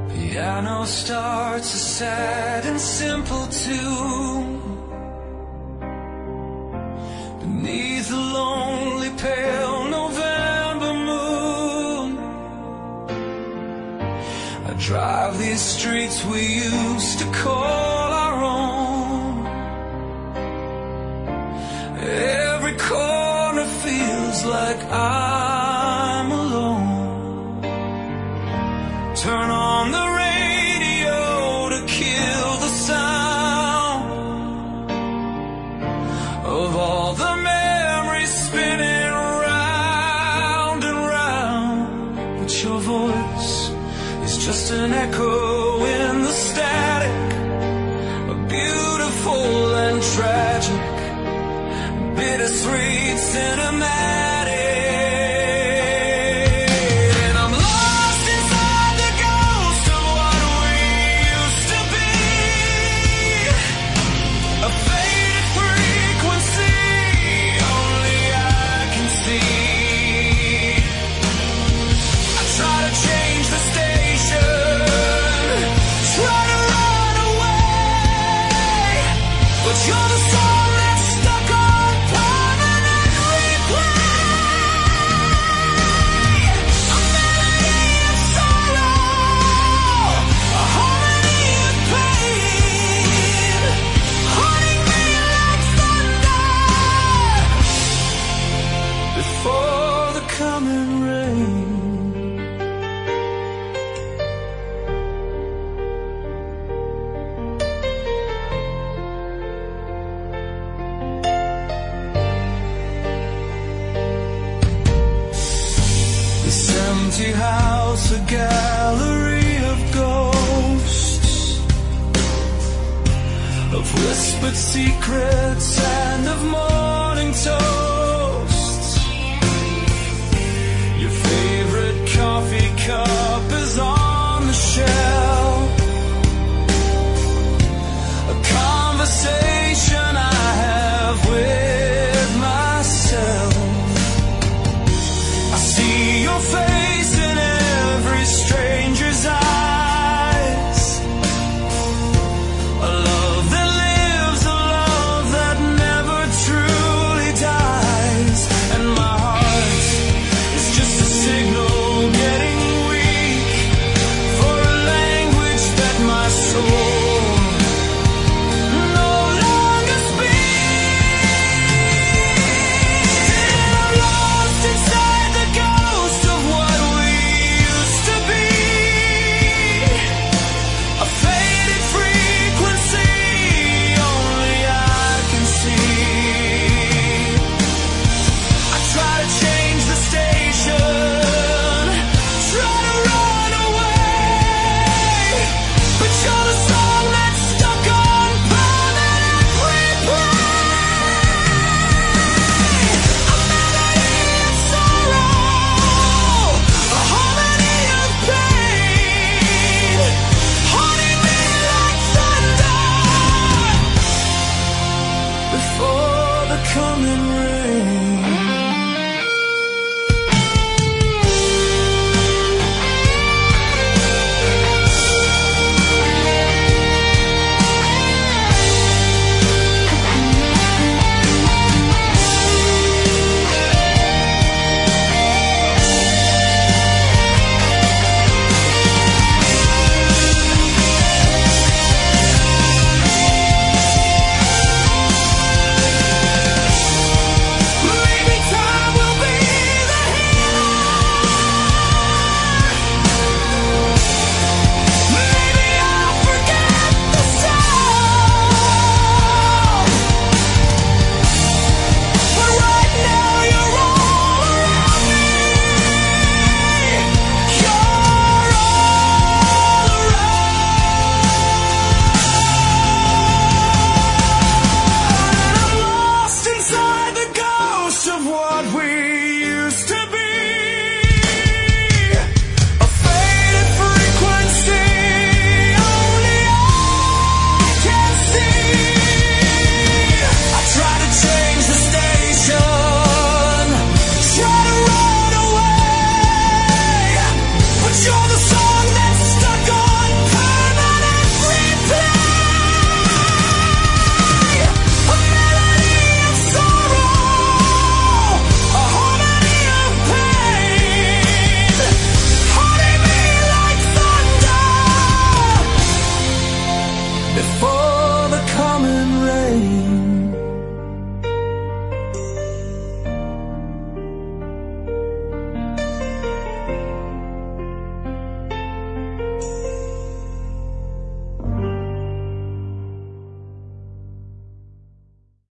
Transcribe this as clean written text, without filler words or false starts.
Piano starts a sad and simple tune beneath the lonely pale November moon. I drive these streets we used to call our own. Every corner feels like I'm alone. Turn on the radio to kill the sound of all the memories spinning round and round. But your voice is just an echo in the static, a beautiful and tragic, bittersweet cinematic. And I'm lost inside the ghost of what we used to be, a faded frequency only I can see. I try to change the station, try to run away, but you're the song that's stuck on permanent replay. A melody of sorrow, a harmony of pain, haunting me like thunder before the coming rain. This empty house, a gallery of ghosts, of whispered secrets and of more.